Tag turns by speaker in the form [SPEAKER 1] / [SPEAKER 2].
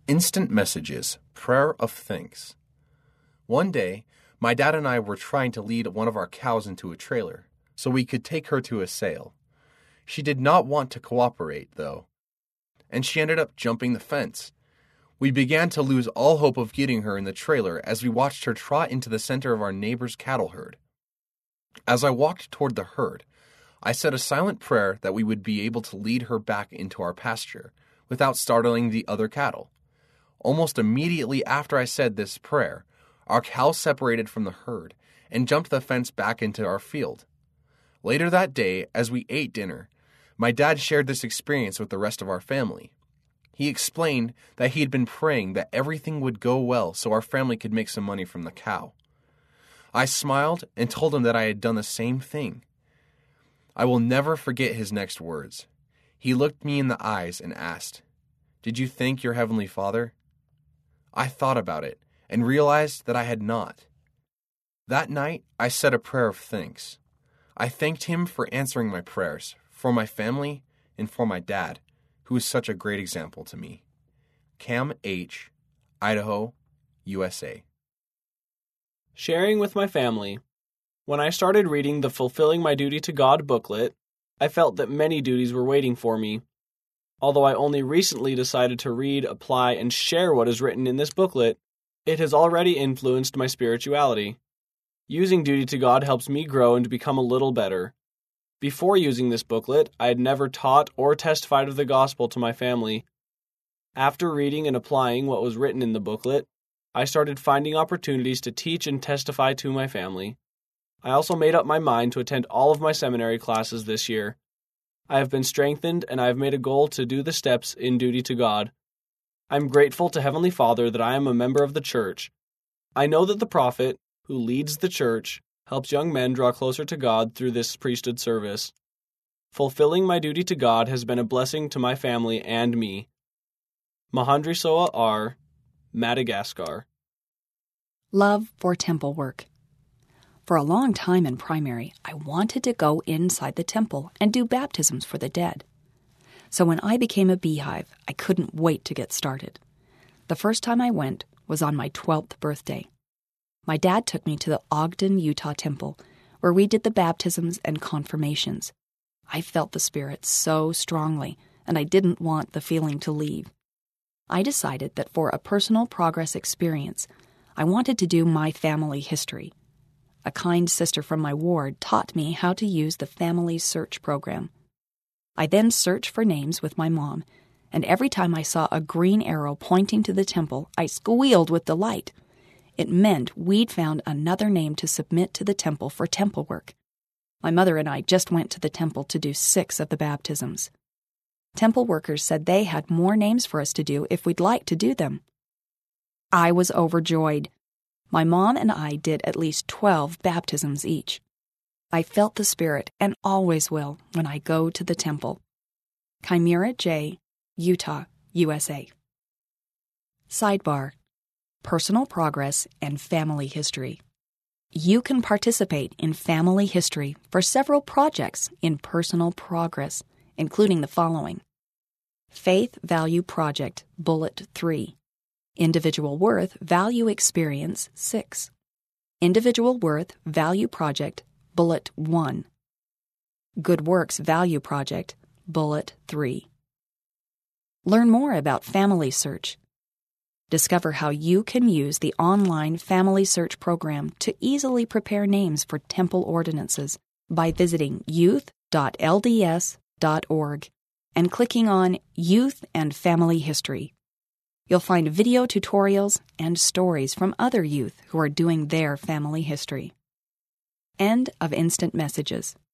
[SPEAKER 1] Instant Messages, Prayer of Thanks. One day, my dad and I were trying to lead one of our cows into a trailer so we could take her to a sale. She did not want to cooperate, though, and she ended up jumping the fence. We began to lose all hope of getting her in the trailer as we watched her trot into the center of our neighbor's cattle herd. As I walked toward the herd, I said a silent prayer that we would be able to lead her back into our pasture without startling the other cattle. Almost immediately after I said this prayer, our cow separated from the herd and jumped the fence back into our field. Later that day, as we ate dinner, my dad shared this experience with the rest of our family. He explained that he had been praying that everything would go well so our family could make some money from the cow. I smiled and told him that I had done the same thing. I will never forget his next words. He looked me in the eyes and asked, "Did you thank your Heavenly Father?" I thought about it and realized that I had not. That night, I said a prayer of thanks. I thanked him for answering my prayers, for my family, and for my dad, who is such a great example to me. Cam H., Idaho, USA.
[SPEAKER 2] Sharing with my family. When I started reading the Fulfilling My Duty to God booklet, I felt that many duties were waiting for me. Although I only recently decided to read, apply, and share what is written in this booklet, it has already influenced my spirituality. Using duty to God helps me grow and become a little better. Before using this booklet, I had never taught or testified of the gospel to my family. After reading and applying what was written in the booklet, I started finding opportunities to teach and testify to my family. I also made up my mind to attend all of my seminary classes this year. I have been strengthened, and I have made a goal to do the steps in duty to God. I'm grateful to Heavenly Father that I am a member of the church. I know that the prophet, who leads the church, helps young men draw closer to God through this priesthood service. Fulfilling my duty to God has been a blessing to my family and me. Mahandrisoa R., Madagascar.
[SPEAKER 3] Love for temple work. For a long time in primary, I wanted to go inside the temple and do baptisms for the dead. So when I became a beehive, I couldn't wait to get started. The first time I went was on my 12th birthday. My dad took me to the Ogden, Utah temple, where we did the baptisms and confirmations. I felt the Spirit so strongly, and I didn't want the feeling to leave. I decided that for a personal progress experience, I wanted to do my family history. A kind sister from my ward taught me how to use the Family Search program. I then searched for names with my mom, and every time I saw a green arrow pointing to the temple, I squealed with delight. It meant we'd found another name to submit to the temple for temple work. My mother and I just went to the temple to do 6 of the baptisms. Temple workers said they had more names for us to do if we'd like to do them. I was overjoyed. My mom and I did at least 12 baptisms each. I felt the Spirit and always will when I go to the temple. Chimera J., Utah, USA. Sidebar: Personal progress and family history. You can participate in family history for several projects in personal progress, including the following: Faith Value Project, Bullet 3. Individual Worth Value Experience 6. Individual Worth Value Project, Bullet 1. Good Works Value Project, Bullet 3. Learn more about Family Search. Discover how you can use the online Family Search program to easily prepare names for temple ordinances by visiting youth.lds.org and clicking on Youth and Family History. You'll find video tutorials and stories from other youth who are doing their family history. End of Instant Messages.